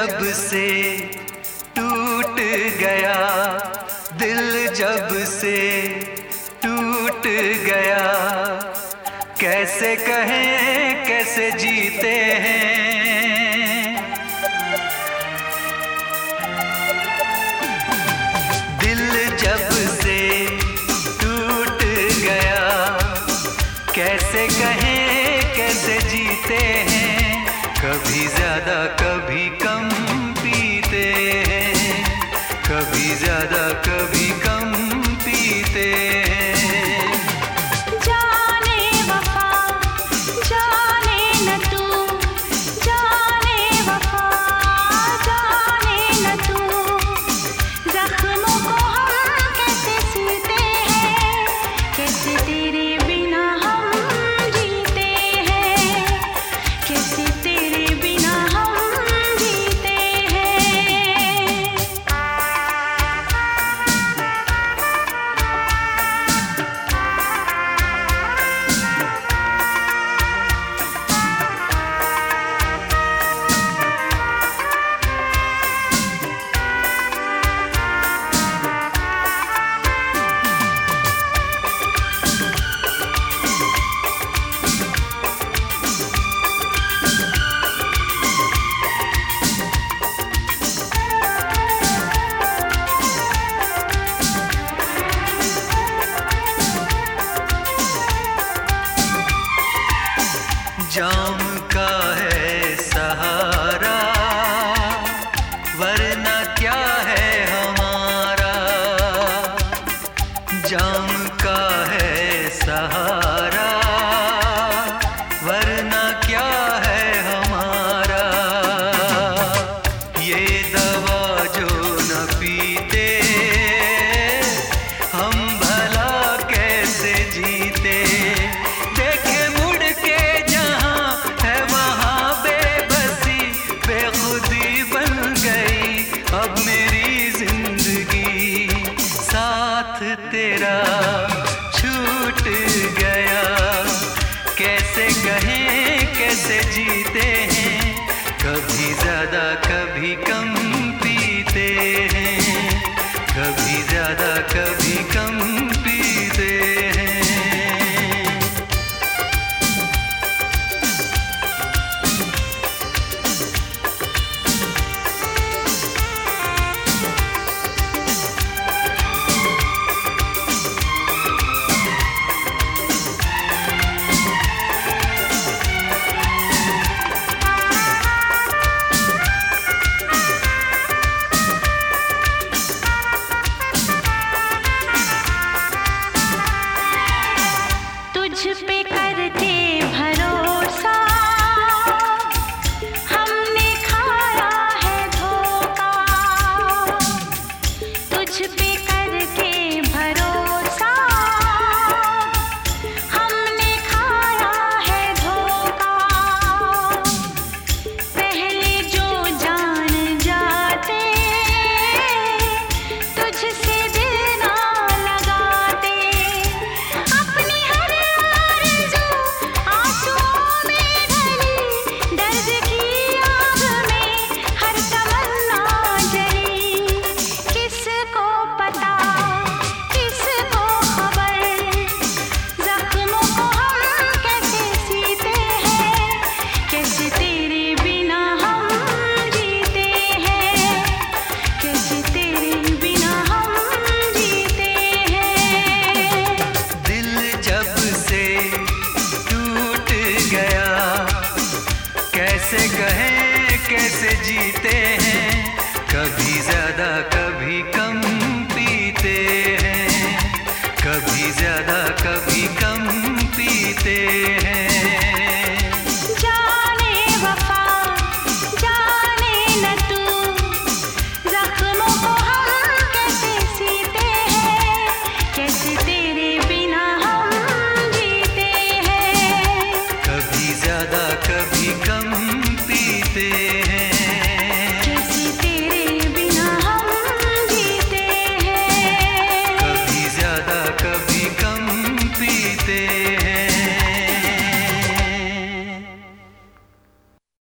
जब से टूट गया, दिल जब से टूट गया, कैसे कहें कैसे जीते हैं। दिल जब से टूट गया, कैसे कहें कैसे जीते हैं। कभी ज्यादा कभी कम पीते हैं, कभी ज्यादा कभी कम पीते हैं। जाम का है सहारा, वरना क्या है हमारा। जाम का है सहारा, वरना क्या है हमारा। ये दवा जो न पीते, हम भला कैसे जीते। अब मेरी जिंदगी साथ तेरा छूट गया, कैसे कहें कैसे जीते हैं। कभी ज्यादा कभी कम पीते हैं, कभी ज्यादा कभी कम पीते हैं। तुझ पे करके भरोसा, हमने खाया है धोखा। तुझ पे करके भरोसा, हमने खाया है धोखा। पहले जो जान जाते, तुझसे दिल ना लगाते। अपनी हर कैसे कहें कैसे जीते हैं।